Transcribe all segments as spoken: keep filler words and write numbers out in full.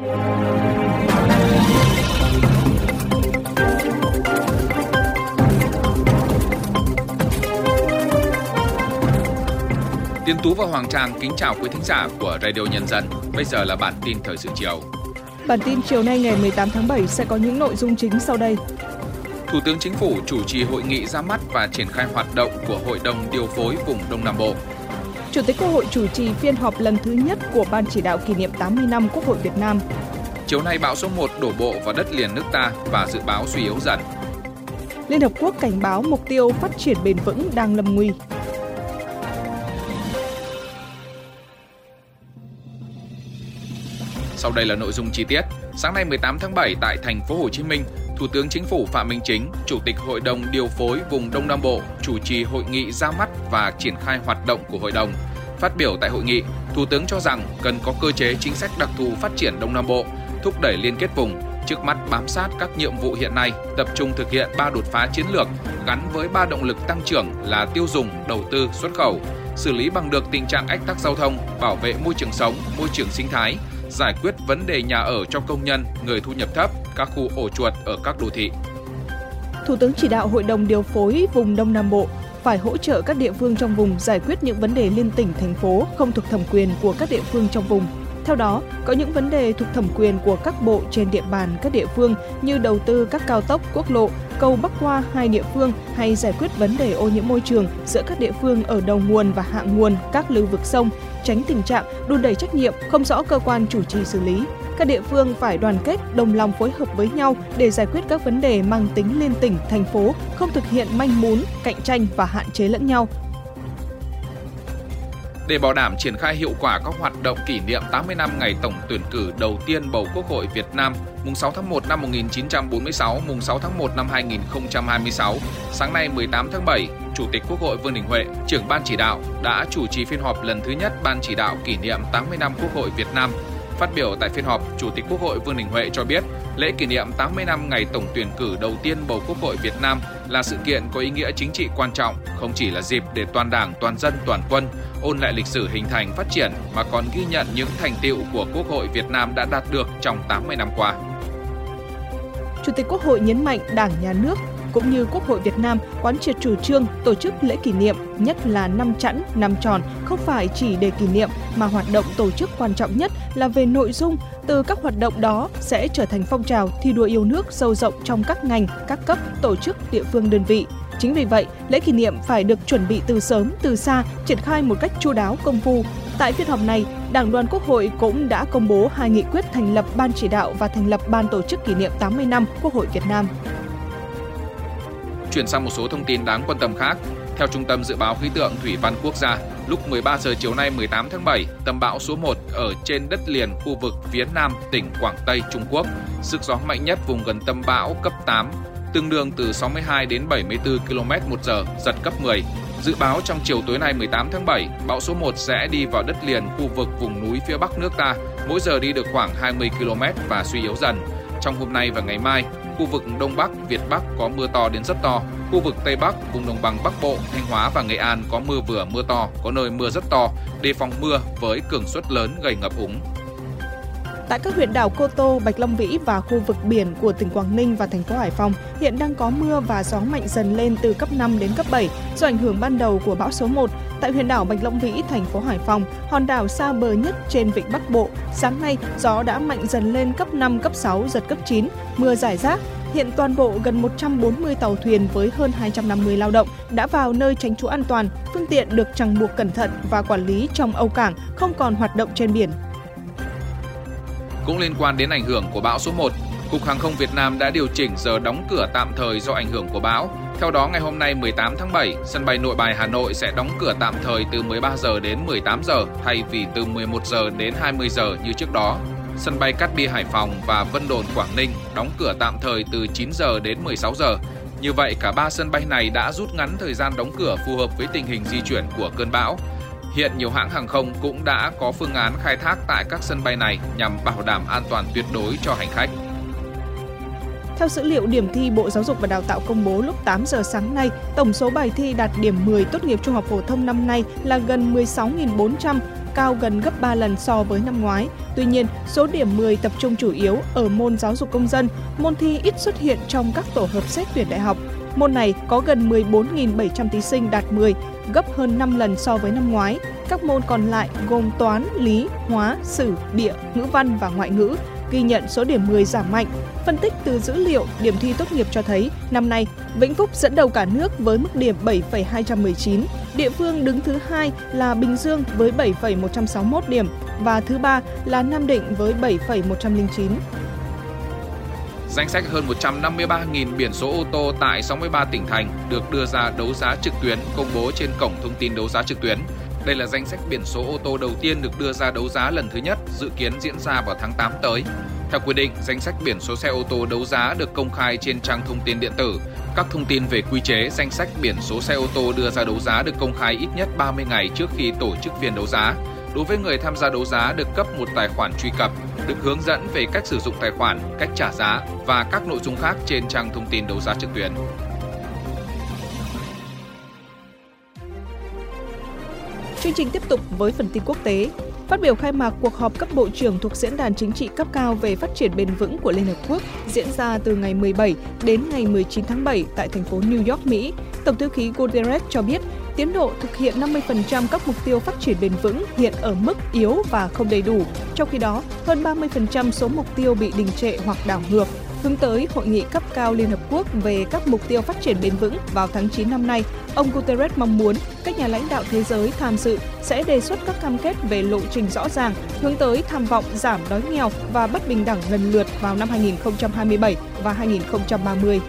Tiến Tú và Hoàng Trang kính chào quý thính giả của Radio Nhân dân. Bây giờ là bản tin thời sự chiều. Bản tin chiều nay ngày mười tám tháng bảy sẽ có những nội dung chính sau đây. Thủ tướng Chính phủ chủ trì hội nghị ra mắt và triển khai hoạt động của Hội đồng điều phối vùng Đông Nam Bộ. Chủ tịch Quốc hội chủ trì phiên họp lần thứ nhất của Ban chỉ đạo kỷ niệm tám mươi năm Quốc hội Việt Nam. Chiều nay bão số một đổ bộ vào đất liền nước ta và dự báo suy yếu dần. Liên Hợp Quốc cảnh báo mục tiêu phát triển bền vững đang lâm nguy. Sau đây là nội dung chi tiết. Sáng nay mười tám tháng bảy tại thành phố Hồ Chí Minh, Thủ tướng Chính phủ Phạm Minh Chính, Chủ tịch Hội đồng điều phối vùng Đông Nam Bộ chủ trì hội nghị ra mắt và triển khai hoạt động của hội đồng. Phát biểu tại hội nghị, Thủ tướng cho rằng cần có cơ chế chính sách đặc thù phát triển Đông Nam Bộ, thúc đẩy liên kết vùng, trước mắt bám sát các nhiệm vụ hiện nay, tập trung thực hiện ba đột phá chiến lược gắn với ba động lực tăng trưởng là tiêu dùng, đầu tư, xuất khẩu, xử lý bằng được tình trạng ách tắc giao thông, bảo vệ môi trường sống, môi trường sinh thái, giải quyết vấn đề nhà ở cho công nhân, người thu nhập thấp, các khu ổ chuột ở các đô thị. Thủ tướng chỉ đạo Hội đồng điều phối vùng Đông Nam Bộ phải hỗ trợ các địa phương trong vùng giải quyết những vấn đề liên tỉnh, thành phố không thuộc thẩm quyền của các địa phương trong vùng. Theo đó, có những vấn đề thuộc thẩm quyền của các bộ trên địa bàn các địa phương như đầu tư các cao tốc, quốc lộ, cầu bắc qua hai địa phương hay giải quyết vấn đề ô nhiễm môi trường giữa các địa phương ở đầu nguồn và hạ nguồn các lưu vực sông, tránh tình trạng đùn đẩy trách nhiệm, không rõ cơ quan chủ trì xử lý. Các địa phương phải đoàn kết, đồng lòng phối hợp với nhau để giải quyết các vấn đề mang tính liên tỉnh, thành phố, không thực hiện manh mún, cạnh tranh và hạn chế lẫn nhau. Để bảo đảm triển khai hiệu quả các hoạt động kỷ niệm tám mươi năm ngày tổng tuyển cử đầu tiên bầu Quốc hội Việt Nam, mùng sáu tháng một năm một nghìn chín trăm bốn mươi sáu, mùng sáu tháng một năm hai nghìn không trăm hai mươi sáu, sáng nay mười tám tháng bảy, Chủ tịch Quốc hội Vương Đình Huệ, trưởng Ban chỉ đạo, đã chủ trì phiên họp lần thứ nhất Ban chỉ đạo kỷ niệm tám mươi năm Quốc hội Việt Nam. Phát biểu tại phiên họp, Chủ tịch Quốc hội Vương Đình Huệ cho biết, lễ kỷ niệm tám mươi năm ngày tổng tuyển cử đầu tiên bầu Quốc hội Việt Nam là sự kiện có ý nghĩa chính trị quan trọng, không chỉ là dịp để toàn Đảng, toàn dân, toàn quân ôn lại lịch sử hình thành phát triển mà còn ghi nhận những thành tựu của Quốc hội Việt Nam đã đạt được trong tám mươi năm qua. Chủ tịch Quốc hội nhấn mạnh Đảng, Nhà nước cũng như Quốc hội Việt Nam quán triệt chủ trương tổ chức lễ kỷ niệm, nhất là năm chẵn, năm tròn, không phải chỉ để kỷ niệm mà hoạt động tổ chức quan trọng nhất là về nội dung. Từ các hoạt động đó sẽ trở thành phong trào thi đua yêu nước sâu rộng trong các ngành, các cấp, tổ chức, địa phương, đơn vị. Chính vì vậy, lễ kỷ niệm phải được chuẩn bị từ sớm, từ xa, triển khai một cách chu đáo, công phu. Tại phiên họp này, Đảng đoàn Quốc hội cũng đã công bố hai nghị quyết thành lập Ban chỉ đạo và thành lập Ban tổ chức kỷ niệm tám mươi năm Quốc hội Việt Nam. Chuyển sang một số thông tin đáng quan tâm khác. Theo Trung tâm Dự báo Khí tượng Thủy văn Quốc gia, lúc mười ba giờ chiều nay mười tám tháng bảy, tâm bão số một ở trên đất liền khu vực phía nam tỉnh Quảng Tây, Trung Quốc. Sức gió mạnh nhất vùng gần tâm bão cấp tám, tương đương từ sáu mươi hai đến bảy mươi tư ki lô mét một giờ, giật cấp mười. Dự báo trong chiều tối nay mười tám tháng bảy, bão số một sẽ đi vào đất liền khu vực vùng núi phía bắc nước ta, mỗi giờ đi được khoảng hai mươi ki lô mét và suy yếu dần. Trong hôm nay và ngày mai, khu vực Đông Bắc, Việt Bắc có mưa to đến rất to. Khu vực Tây Bắc, vùng đồng bằng Bắc Bộ, Thanh Hóa và Nghệ An có mưa vừa mưa to, có nơi mưa rất to, đề phòng mưa với cường suất lớn gây ngập úng. Tại các huyện đảo Cô Tô, Bạch Long Vĩ và khu vực biển của tỉnh Quảng Ninh và thành phố Hải Phòng hiện đang có mưa và gió mạnh dần lên từ cấp năm đến cấp bảy do ảnh hưởng ban đầu của bão số một. Tại huyện đảo Bạch Long Vĩ, thành phố Hải Phòng, hòn đảo xa bờ nhất trên vịnh Bắc Bộ, sáng nay gió đã mạnh dần lên cấp năm, cấp sáu, giật cấp chín, mưa rải rác. Hiện toàn bộ gần một trăm bốn mươi tàu thuyền với hơn hai trăm năm mươi lao động đã vào nơi tránh trú an toàn, phương tiện được chằng buộc cẩn thận và quản lý trong âu cảng, không còn hoạt động trên biển. Cũng liên quan đến ảnh hưởng của bão số một, Cục Hàng không Việt Nam đã điều chỉnh giờ đóng cửa tạm thời do ảnh hưởng của bão. Theo đó, ngày hôm nay mười tám tháng bảy, sân bay Nội Bài Hà Nội sẽ đóng cửa tạm thời từ mười ba giờ đến mười tám giờ thay vì từ mười một giờ đến hai mươi giờ như trước đó. Sân bay Cát Bi Hải Phòng và Vân Đồn Quảng Ninh đóng cửa tạm thời từ chín giờ đến mười sáu giờ. Như vậy, cả ba sân bay này đã rút ngắn thời gian đóng cửa phù hợp với tình hình di chuyển của cơn bão. Hiện nhiều hãng hàng không cũng đã có phương án khai thác tại các sân bay này nhằm bảo đảm an toàn tuyệt đối cho hành khách. Theo dữ liệu điểm thi Bộ Giáo dục và Đào tạo công bố lúc tám giờ sáng nay, tổng số bài thi đạt điểm mười tốt nghiệp trung học phổ thông năm nay là gần mười sáu nghìn bốn trăm, cao gần gấp ba lần so với năm ngoái. Tuy nhiên, số điểm mười tập trung chủ yếu ở môn giáo dục công dân, môn thi ít xuất hiện trong các tổ hợp xét tuyển đại học. Môn này có gần mười bốn nghìn bảy trăm thí sinh đạt mười, gấp hơn năm lần so với năm ngoái. Các môn còn lại gồm toán, lý, hóa, sử, địa, ngữ văn và ngoại ngữ ghi nhận số điểm mười giảm mạnh. Phân tích từ dữ liệu điểm thi tốt nghiệp cho thấy, năm nay, Vĩnh Phúc dẫn đầu cả nước với mức điểm bảy phẩy hai trăm mười chín. Địa phương đứng thứ hai là Bình Dương với bảy phẩy một trăm sáu mươi mốt điểm và thứ ba là Nam Định với bảy phẩy một trăm lẻ chín. Danh sách hơn một trăm năm mươi ba nghìn biển số ô tô tại sáu mươi ba tỉnh thành được đưa ra đấu giá trực tuyến công bố trên cổng thông tin đấu giá trực tuyến. Đây là danh sách biển số ô tô đầu tiên được đưa ra đấu giá lần thứ nhất, dự kiến diễn ra vào tháng tám tới. Theo quy định, danh sách biển số xe ô tô đấu giá được công khai trên trang thông tin điện tử. Các thông tin về quy chế, danh sách biển số xe ô tô đưa ra đấu giá được công khai ít nhất ba mươi ngày trước khi tổ chức phiên đấu giá. Đối với người tham gia đấu giá được cấp một tài khoản truy cập, được hướng dẫn về cách sử dụng tài khoản, cách trả giá và các nội dung khác trên trang thông tin đấu giá trực tuyến. Chương trình tiếp tục với phần tin quốc tế. Phát biểu khai mạc cuộc họp cấp bộ trưởng thuộc Diễn đàn Chính trị cấp cao về phát triển bền vững của Liên Hợp Quốc diễn ra từ ngày mười bảy đến ngày mười chín tháng bảy tại thành phố New York, Mỹ, Tổng thư ký Guterres cho biết tiến độ thực hiện năm mươi phần trăm các mục tiêu phát triển bền vững hiện ở mức yếu và không đầy đủ. Trong khi đó, hơn ba mươi phần trăm số mục tiêu bị đình trệ hoặc đảo ngược. Hướng tới Hội nghị cấp cao Liên Hợp Quốc về các mục tiêu phát triển bền vững vào tháng chín năm nay, ông Guterres mong muốn các nhà lãnh đạo thế giới tham dự sẽ đề xuất các cam kết về lộ trình rõ ràng, hướng tới tham vọng giảm đói nghèo và bất bình đẳng lần lượt vào năm hai nghìn không trăm hai mươi bảy và hai nghìn không trăm ba mươi.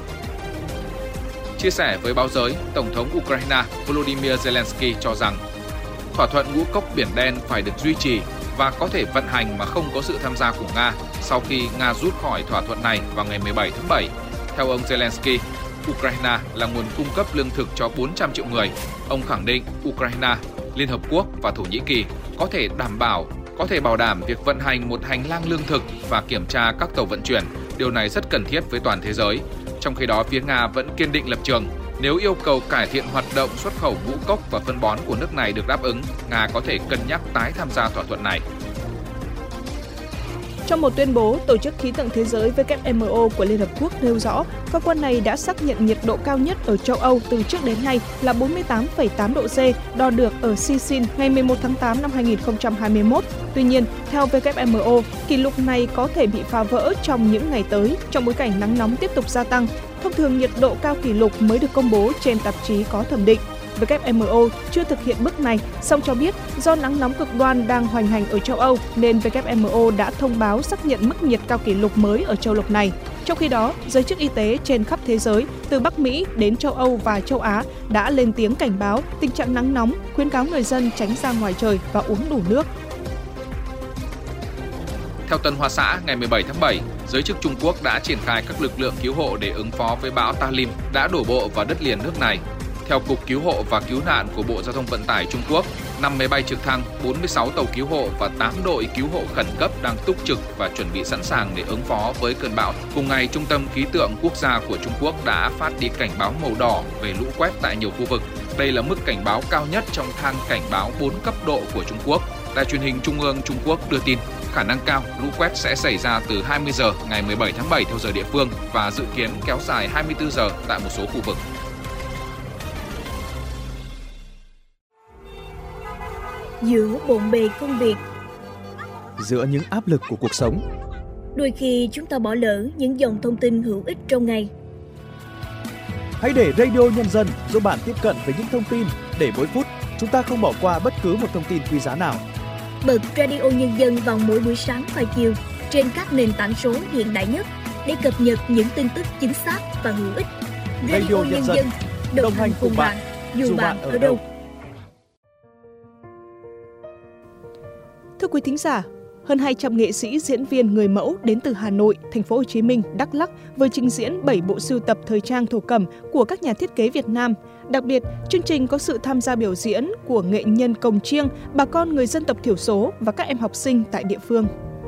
Chia sẻ với báo giới, Tổng thống Ukraine Volodymyr Zelensky cho rằng thỏa thuận ngũ cốc Biển Đen phải được duy trì và có thể vận hành mà không có sự tham gia của Nga sau khi Nga rút khỏi thỏa thuận này vào ngày mười bảy tháng bảy. Theo ông Zelensky, Ukraine là nguồn cung cấp lương thực cho bốn trăm triệu người. Ông khẳng định Ukraine, Liên Hợp Quốc và Thổ Nhĩ Kỳ có thể đảm bảo có thể bảo đảm việc vận hành một hành lang lương thực và kiểm tra các tàu vận chuyển. Điều này rất cần thiết với toàn thế giới. Trong khi đó, phía Nga vẫn kiên định lập trường. Nếu yêu cầu cải thiện hoạt động xuất khẩu ngũ cốc và phân bón của nước này được đáp ứng, Nga có thể cân nhắc tái tham gia thỏa thuận này. Trong một tuyên bố, Tổ chức Khí tượng Thế giới W M O của Liên Hợp Quốc nêu rõ, cơ quan này đã xác nhận nhiệt độ cao nhất ở châu Âu từ trước đến nay là bốn mươi tám phẩy tám độ C, đo được ở Sicily ngày mười một tháng tám năm hai nghìn không trăm hai mươi mốt. Tuy nhiên, theo W M O, kỷ lục này có thể bị phá vỡ trong những ngày tới, trong bối cảnh nắng nóng tiếp tục gia tăng. Thông thường nhiệt độ cao kỷ lục mới được công bố trên tạp chí có thẩm định. W M O chưa thực hiện bước này, song cho biết do nắng nóng cực đoan đang hoành hành ở châu Âu nên W M O đã thông báo xác nhận mức nhiệt cao kỷ lục mới ở châu lục này. Trong khi đó, giới chức y tế trên khắp thế giới, từ Bắc Mỹ đến châu Âu và châu Á đã lên tiếng cảnh báo tình trạng nắng nóng, khuyến cáo người dân tránh ra ngoài trời và uống đủ nước. Theo Tân Hoa Xã, ngày mười bảy tháng bảy, giới chức Trung Quốc đã triển khai các lực lượng cứu hộ để ứng phó với bão Talim đã đổ bộ vào đất liền nước này. Theo Cục Cứu hộ và Cứu nạn của Bộ Giao thông Vận tải Trung Quốc, năm máy bay trực thăng, bốn mươi sáu tàu cứu hộ và tám đội cứu hộ khẩn cấp đang túc trực và chuẩn bị sẵn sàng để ứng phó với cơn bão. Cùng ngày, Trung tâm Khí tượng Quốc gia của Trung Quốc đã phát đi cảnh báo màu đỏ về lũ quét tại nhiều khu vực. Đây là mức cảnh báo cao nhất trong thang cảnh báo bốn cấp độ của Trung Quốc. Đài truyền hình Trung ương Trung Quốc đưa tin, khả năng cao lũ quét sẽ xảy ra từ hai mươi giờ ngày mười bảy tháng bảy theo giờ địa phương và dự kiến kéo dài hai mươi tư giờ tại một số khu vực. Giữa bộn bề công việc, giữa những áp lực của cuộc sống, đôi khi chúng ta bỏ lỡ những dòng thông tin hữu ích trong ngày. Hãy để Radio Nhân dân giúp bạn tiếp cận với những thông tin để mỗi phút chúng ta không bỏ qua bất cứ một thông tin quý giá nào. Bật Radio Nhân dân vào mỗi buổi sáng và chiều trên các nền tảng số hiện đại nhất để cập nhật những tin tức chính xác và hữu ích. Radio, Radio Nhân dân, đồng, đồng hành cùng bạn, dù, dù bạn ở đâu. Thưa quý thính giả, hơn hai trăm nghệ sĩ, diễn viên, người mẫu đến từ Hà Nội, Thành phố Hồ Chí Minh, Đắk Lắk vừa trình diễn bảy bộ sưu tập thời trang thổ cẩm của các nhà thiết kế Việt Nam. Đặc biệt, chương trình có sự tham gia biểu diễn của nghệ nhân cồng chiêng, bà con người dân tộc thiểu số và các em học sinh tại địa phương.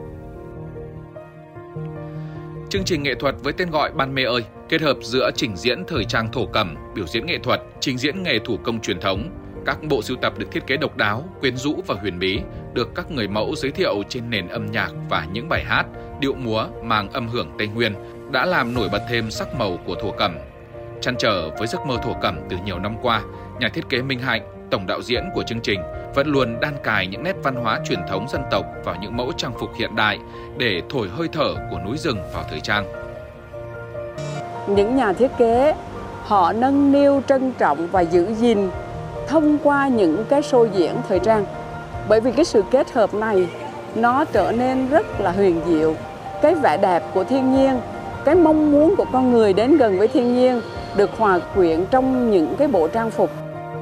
Chương trình nghệ thuật với tên gọi Ban Mê ơi, kết hợp giữa trình diễn thời trang thổ cẩm, biểu diễn nghệ thuật, trình diễn nghề thủ công truyền thống, Các bộ sưu tập được thiết kế độc đáo, quyến rũ và huyền bí, được các người mẫu giới thiệu trên nền âm nhạc và những bài hát, điệu múa mang âm hưởng Tây Nguyên đã làm nổi bật thêm sắc màu của thổ cẩm. Trăn trở với giấc mơ thổ cẩm từ nhiều năm qua, nhà thiết kế Minh Hạnh, tổng đạo diễn của chương trình, vẫn luôn đan cài những nét văn hóa truyền thống dân tộc vào những mẫu trang phục hiện đại để thổi hơi thở của núi rừng vào thời trang. Những nhà thiết kế họ nâng niu, trân trọng và giữ gìn thông qua những cái show diễn thời trang. Bởi vì cái sự kết hợp này nó trở nên rất là huyền diệu. Cái vẻ đẹp của thiên nhiên, cái mong muốn của con người đến gần với thiên nhiên được hòa quyện trong những cái bộ trang phục.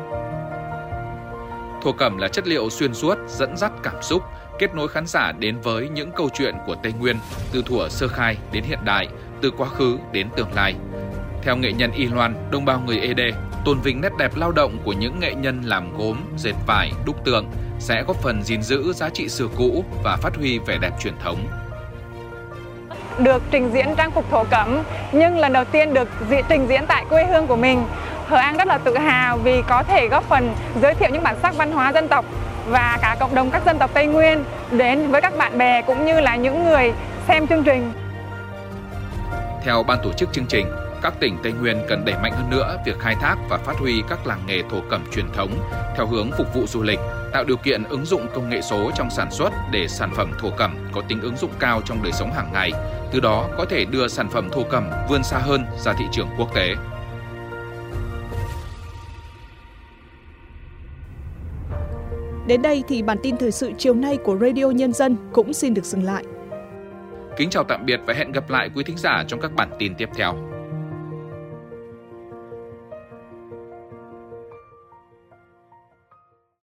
Thổ cẩm là chất liệu xuyên suốt, dẫn dắt cảm xúc, kết nối khán giả đến với những câu chuyện của Tây Nguyên từ thuở sơ khai đến hiện đại, từ quá khứ đến tương lai. Theo nghệ nhân Y Loan, đồng bào người Ê Đê, tôn vinh nét đẹp lao động của những nghệ nhân làm gốm, dệt vải, đúc tượng sẽ góp phần gìn giữ giá trị xưa cũ và phát huy vẻ đẹp truyền thống. Được trình diễn trang phục thổ cẩm nhưng lần đầu tiên được trình diễn tại quê hương của mình, Hờ An rất là tự hào vì có thể góp phần giới thiệu những bản sắc văn hóa dân tộc và cả cộng đồng các dân tộc Tây Nguyên đến với các bạn bè cũng như là những người xem chương trình. Theo ban tổ chức chương trình, các tỉnh Tây Nguyên cần đẩy mạnh hơn nữa việc khai thác và phát huy các làng nghề thổ cẩm truyền thống theo hướng phục vụ du lịch, tạo điều kiện ứng dụng công nghệ số trong sản xuất để sản phẩm thổ cẩm có tính ứng dụng cao trong đời sống hàng ngày, từ đó có thể đưa sản phẩm thổ cẩm vươn xa hơn ra thị trường quốc tế. Đến đây thì bản tin thời sự chiều nay của Radio Nhân dân cũng xin được dừng lại. Kính chào tạm biệt và hẹn gặp lại quý thính giả trong các bản tin tiếp theo.